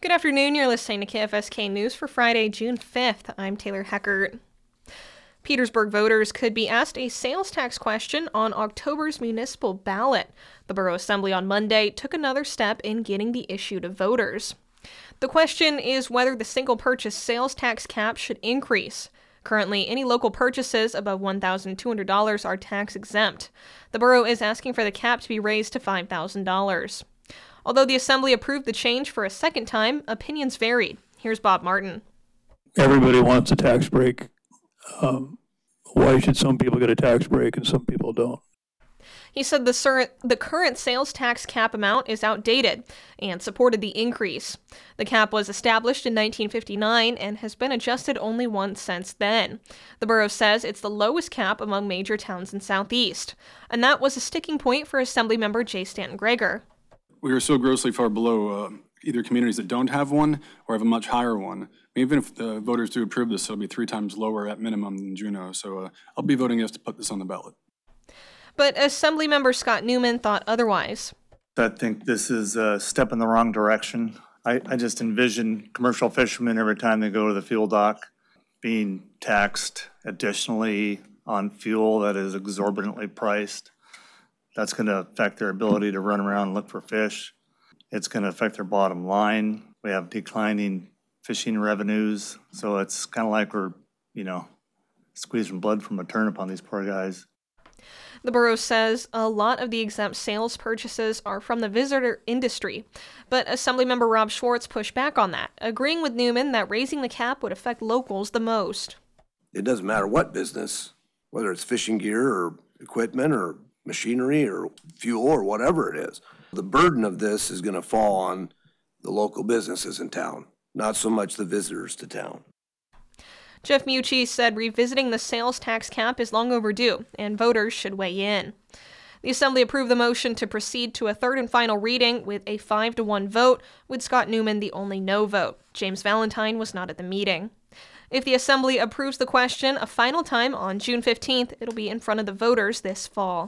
Good afternoon. You're listening to KFSK News for Friday, June 5th. I'm Taylor Heckert. Petersburg voters could be asked a sales tax question on October's municipal ballot. The Borough Assembly on Monday took another step in getting the issue to voters. The question is whether the single purchase sales tax cap should increase. Currently, any local purchases above $1,200 are tax exempt. The borough is asking for the cap to be raised to $5,000. Although the Assembly approved the change for a second time, opinions varied. Here's Bob Martin. Everybody wants a tax break. Why should some people get a tax break and some people don't? He said the current sales tax cap amount is outdated and supported the increase. The cap was established in 1959 and has been adjusted only once since then. The borough says it's the lowest cap among major towns in Southeast, and that was a sticking point for Assemblymember J. Stanton Greger. We are so grossly far below either communities that don't have one or have a much higher one. Even if the voters do approve this, it'll be 3 times lower at minimum than Juneau. So I'll be voting yes to put this on the ballot. But Assemblymember Scott Newman thought otherwise. I think this is a step in the wrong direction. I just envision commercial fishermen every time they go to the fuel dock being taxed additionally on fuel that is exorbitantly priced. That's going to affect their ability to run around and look for fish. It's going to affect their bottom line. We have declining fishing revenues. So it's kind of like we're, squeezing blood from a turnip on these poor guys. The borough says a lot of the exempt sales purchases are from the visitor industry, but Assemblymember Rob Schwartz pushed back on that, agreeing with Newman that raising the cap would affect locals the most. It doesn't matter what business, whether it's fishing gear or equipment or machinery or fuel or whatever it is. The burden of this is going to fall on the local businesses in town, not so much the visitors to town. Jeff Mucci said revisiting the sales tax cap is long overdue, and voters should weigh in. The Assembly approved the motion to proceed to a third and final reading with a 5-1 vote, with Scott Newman the only no vote. James Valentine was not at the meeting. If the Assembly approves the question a final time on June 15th, it'll be in front of the voters this fall.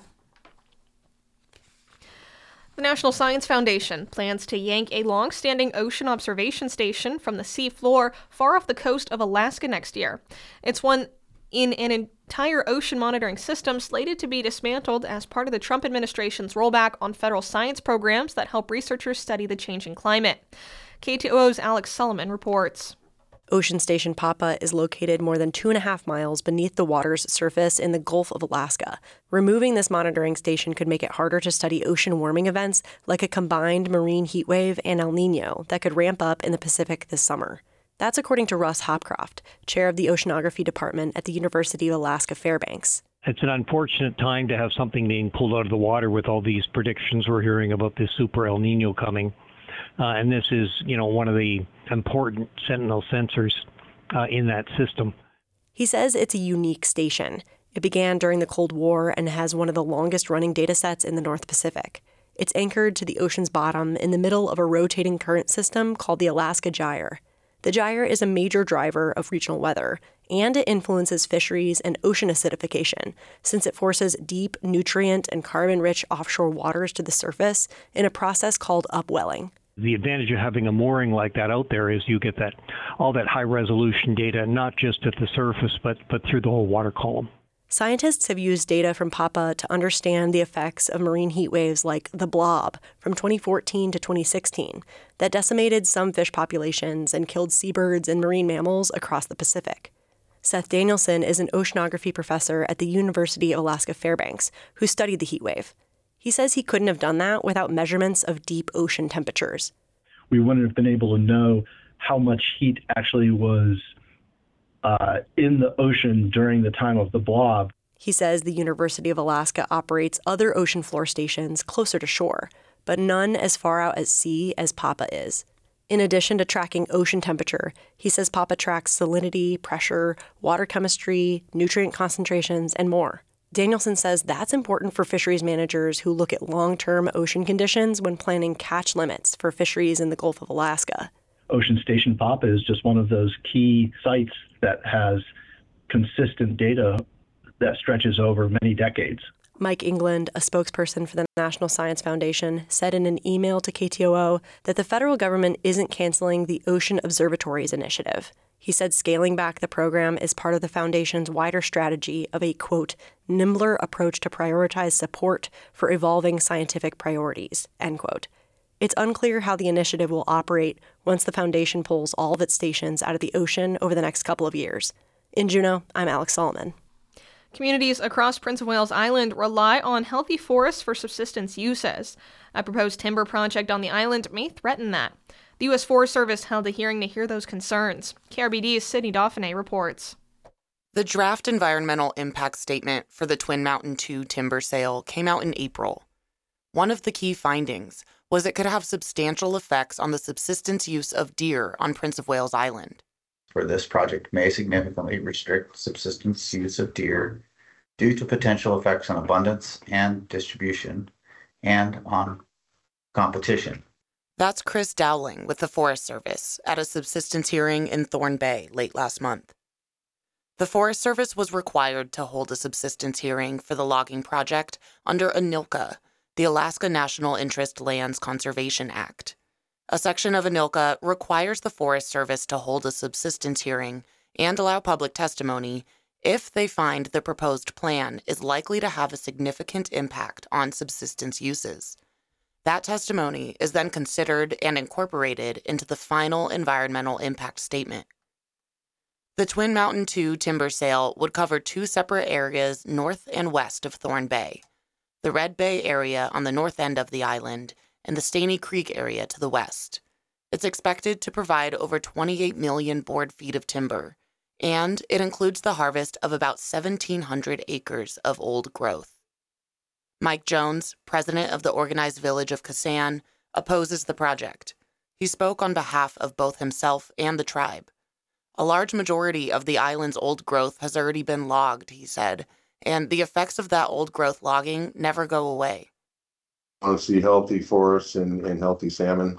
The National Science Foundation plans to yank a long-standing ocean observation station from the sea floor far off the coast of Alaska next year. It's one in an entire ocean monitoring system slated to be dismantled as part of the Trump administration's rollback on federal science programs that help researchers study the changing climate. KTOO's Alex Solomon reports. Ocean Station Papa is located more than 2.5 miles beneath the water's surface in the Gulf of Alaska. Removing this monitoring station could make it harder to study ocean warming events like a combined marine heat wave and El Nino that could ramp up in the Pacific this summer. That's according to Russ Hopcroft, chair of the oceanography department at the University of Alaska Fairbanks. It's an unfortunate time to have something being pulled out of the water with all these predictions we're hearing about this super El Nino coming. And this is, one of the important Sentinel sensors in that system. He says it's a unique station. It began during the Cold War and has one of the longest-running data sets in the North Pacific. It's anchored to the ocean's bottom in the middle of a rotating current system called the Alaska Gyre. The gyre is a major driver of regional weather, and it influences fisheries and ocean acidification, since it forces deep, nutrient, and carbon-rich offshore waters to the surface in a process called upwelling. The advantage of having a mooring like that out there is you get all that high-resolution data, not just at the surface, but through the whole water column. Scientists have used data from Papa to understand the effects of marine heat waves like the Blob from 2014 to 2016 that decimated some fish populations and killed seabirds and marine mammals across the Pacific. Seth Danielson is an oceanography professor at the University of Alaska Fairbanks who studied the heat wave. He says he couldn't have done that without measurements of deep ocean temperatures. We wouldn't have been able to know how much heat actually was in the ocean during the time of the Blob. He says the University of Alaska operates other ocean floor stations closer to shore, but none as far out at sea as Papa is. In addition to tracking ocean temperature, he says Papa tracks salinity, pressure, water chemistry, nutrient concentrations, and more. Danielson says that's important for fisheries managers who look at long-term ocean conditions when planning catch limits for fisheries in the Gulf of Alaska. Ocean Station Papa is just one of those key sites that has consistent data that stretches over many decades. Mike England, a spokesperson for the National Science Foundation, said in an email to KTOO that the federal government isn't canceling the Ocean Observatories initiative. He said scaling back the program is part of the foundation's wider strategy of a, quote, nimbler approach to prioritize support for evolving scientific priorities, end quote. It's unclear how the initiative will operate once the foundation pulls all of its stations out of the ocean over the next couple of years. In Juneau, I'm Alex Solomon. Communities across Prince of Wales Island rely on healthy forests for subsistence uses. A proposed timber project on the island may threaten that. The U.S. Forest Service held a hearing to hear those concerns. KRBD's Sydney Dauphiné reports. The draft environmental impact statement for the Twin Mountain 2 timber sale came out in April. One of the key findings was it could have substantial effects on the subsistence use of deer on Prince of Wales Island. For this project may significantly restrict subsistence use of deer due to potential effects on abundance and distribution and on competition. That's Chris Dowling with the Forest Service at a subsistence hearing in Thorn Bay late last month. The Forest Service was required to hold a subsistence hearing for the logging project under ANILCA, the Alaska National Interest Lands Conservation Act. A section of ANILCA requires the Forest Service to hold a subsistence hearing and allow public testimony if they find the proposed plan is likely to have a significant impact on subsistence uses. That testimony is then considered and incorporated into the final environmental impact statement. The Twin Mountain 2 timber sale would cover 2 separate areas north and west of Thorn Bay, the Red Bay area on the north end of the island and the Staney Creek area to the west. It's expected to provide over 28 million board feet of timber, and it includes the harvest of about 1,700 acres of old growth. Mike Jones, president of the Organized Village of Kasan, opposes the project. He spoke on behalf of both himself and the tribe. A large majority of the island's old growth has already been logged, he said, and the effects of that old growth logging never go away. I want to see healthy forests and healthy salmon.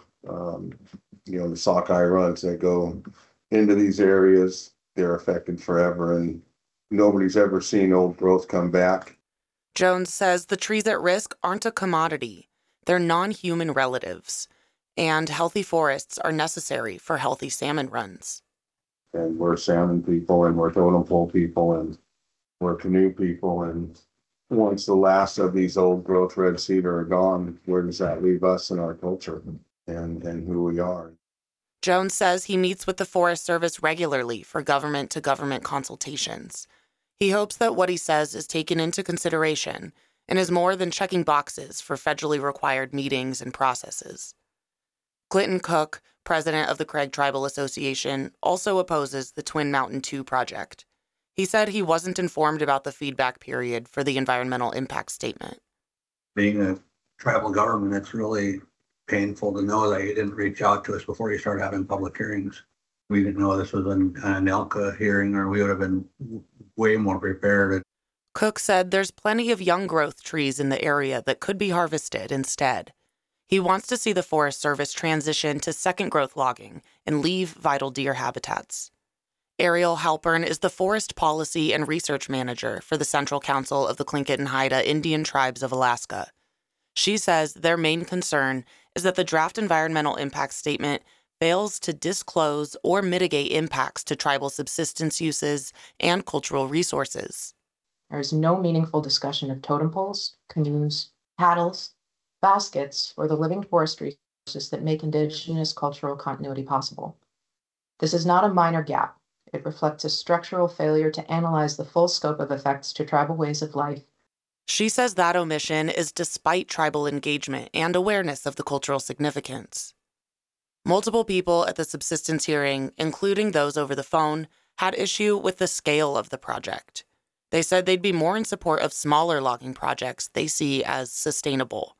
The sockeye runs that go into these areas, they're affected forever, and nobody's ever seen old growth come back. Jones says the trees at risk aren't a commodity. They're non-human relatives, and healthy forests are necessary for healthy salmon runs. And we're salmon people, and we're totem pole people, and we're canoe people, and once the last of these old growth red cedar are gone, where does that leave us in our culture and who we are? Jones says he meets with the Forest Service regularly for government-to-government consultations. He hopes that what he says is taken into consideration and is more than checking boxes for federally required meetings and processes. Clinton Cook, president of the Craig Tribal Association, also opposes the Twin Mountain 2 project. He said he wasn't informed about the feedback period for the environmental impact statement. Being a tribal government, it's really painful to know that you didn't reach out to us before you started having public hearings. We didn't know this was an ANILCA hearing, or we would have been way more prepared. Cook said there's plenty of young growth trees in the area that could be harvested instead. He wants to see the Forest Service transition to second growth logging and leave vital deer habitats. Ariel Halpern is the Forest Policy and Research Manager for the Central Council of the Tlingit and Haida Indian Tribes of Alaska. She says their main concern is that the draft environmental impact statement fails to disclose or mitigate impacts to tribal subsistence uses and cultural resources. There is no meaningful discussion of totem poles, canoes, paddles, baskets, or the living forest resources that make Indigenous cultural continuity possible. This is not a minor gap. It reflects a structural failure to analyze the full scope of effects to tribal ways of life. She says that omission is despite tribal engagement and awareness of the cultural significance. Multiple people at the subsistence hearing, including those over the phone, had issue with the scale of the project. They said they'd be more in support of smaller logging projects they see as sustainable.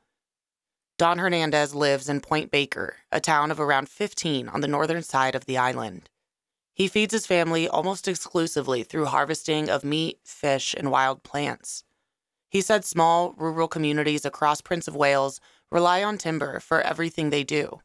Don Hernandez lives in Point Baker, a town of around 15 on the northern side of the island. He feeds his family almost exclusively through harvesting of meat, fish, and wild plants. He said small, rural communities across Prince of Wales rely on timber for everything they do.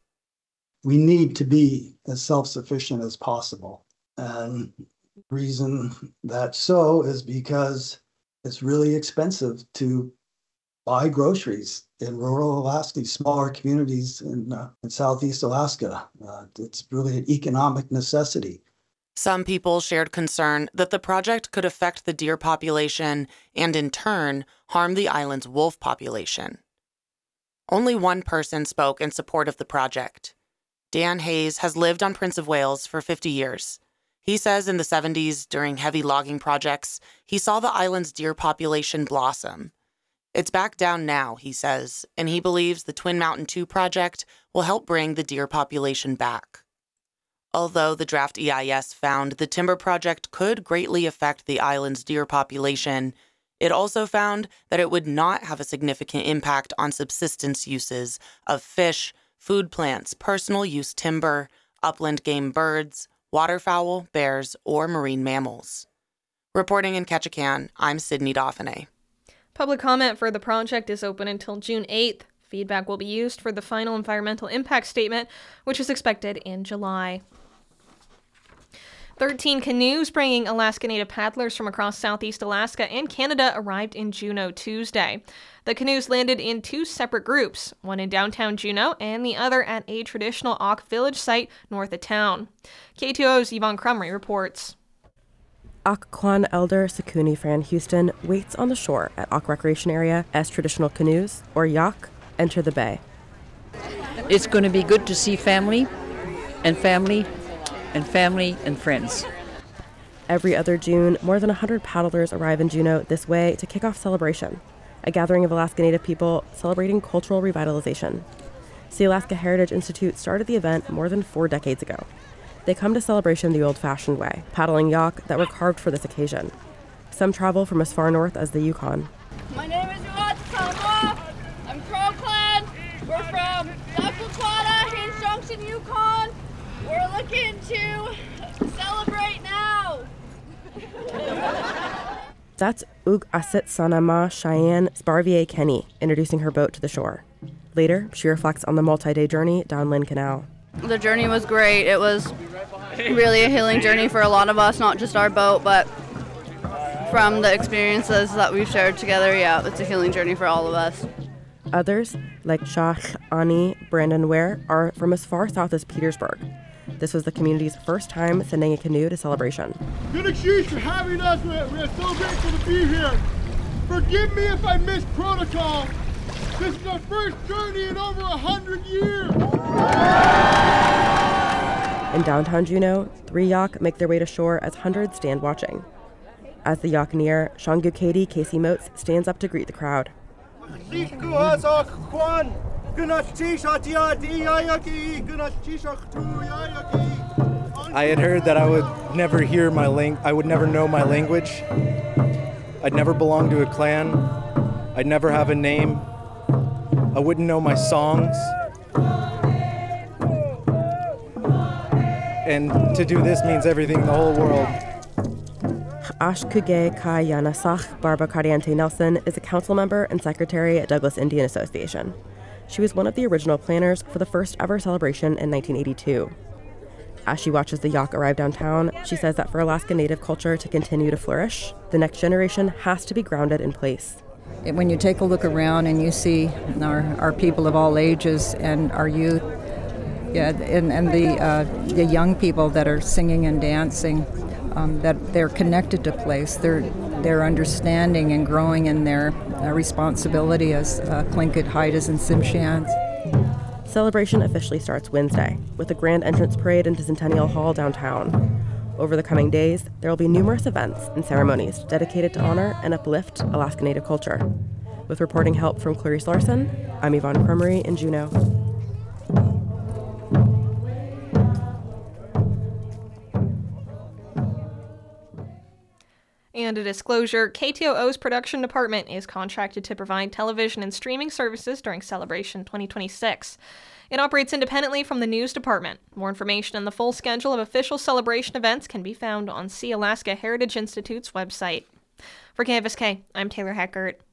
We need to be as self-sufficient as possible. And the reason that's so is because it's really expensive to buy groceries in rural Alaska, smaller communities in Southeast Alaska. It's really an economic necessity. Some people shared concern that the project could affect the deer population and, in turn, harm the island's wolf population. Only one person spoke in support of the project. Dan Hayes has lived on Prince of Wales for 50 years. He says in the 70s, during heavy logging projects, he saw the island's deer population blossom. It's back down now, he says, and he believes the Twin Mountain 2 project will help bring the deer population back. Although the draft EIS found the timber project could greatly affect the island's deer population, it also found that it would not have a significant impact on subsistence uses of fish, food plants, personal use timber, upland game birds, waterfowl, bears, or marine mammals. Reporting in Ketchikan, I'm Sydney Dauphiné. Public comment for the project is open until June 8th. Feedback will be used for the final environmental impact statement, which is expected in July. 13 canoes bringing Alaska Native paddlers from across Southeast Alaska and Canada arrived in Juneau Tuesday. The canoes landed in 2 separate groups, one in downtown Juneau and the other at a traditional Auk village site north of town. KTO's Yvonne Crumry reports. Occoquan elder Sakuni Fran Houston waits on the shore at Auk Recreation Area as traditional canoes, or yak, enter the bay. It's going to be good to see family and family and family and friends. Every other June, more than 100 paddlers arrive in Juneau this way to kick off Celebration, a gathering of Alaska Native people celebrating cultural revitalization. The Alaska Heritage Institute started the event more than 4 decades ago. They come to Celebration the old-fashioned way, paddling yak that were carved for this occasion. Some travel from as far north as the Yukon. My name is Uatsawa. I'm Crow Clan. We're from Occoquan, Hayes Junction, Yukon. We're looking to celebrate now. That's Ug Asit Sanama Cheyenne Sparvier Kenny introducing her boat to the shore. Later, she reflects on the multi-day journey down Lynn Canal. The journey was great. It was really a healing journey for a lot of us, not just our boat, but from the experiences that we've shared together, yeah, it's a healing journey for all of us. Others, like Shah Ani Brandon Ware, are from as far south as Petersburg. This was the community's first time sending a canoe to Celebration. Good excuse for having us. We're so grateful to be here. Forgive me if I missed protocol. This is our first journey in over 100 years. In downtown Juneau, 3 yak make their way to shore as hundreds stand watching. As the yak near, Shangukadi Casey Motes stands up to greet the crowd. I had heard that I would never hear I would never know my language. I'd never belong to a clan. I'd never have a name. I wouldn't know my songs. And to do this means everything in the whole world. Ashkuge Kayanasach Barbara Cariente Nelson is a council member and secretary at Douglas Indian Association. She was one of the original planners for the first ever celebration in 1982. As she watches the yak arrive downtown, she says that for Alaska Native culture to continue to flourish, the next generation has to be grounded in place. When you take a look around and you see our people of all ages and our youth, and the young people that are singing and dancing, that they're connected to place. They're understanding and growing in their responsibility as Tlingit, Haidas, and Tsimshians. Celebration officially starts Wednesday with a grand entrance parade into Centennial Hall downtown. Over the coming days, there will be numerous events and ceremonies dedicated to honor and uplift Alaska Native culture. With reporting help from Clarice Larson, I'm Yvonne Crumry in Juneau. And a disclosure, KTOO's production department is contracted to provide television and streaming services during Celebration 2026. It operates independently from the news department. More information on the full schedule of official celebration events can be found on See Alaska Heritage Institute's website. For KFSK, I'm Taylor Heckert.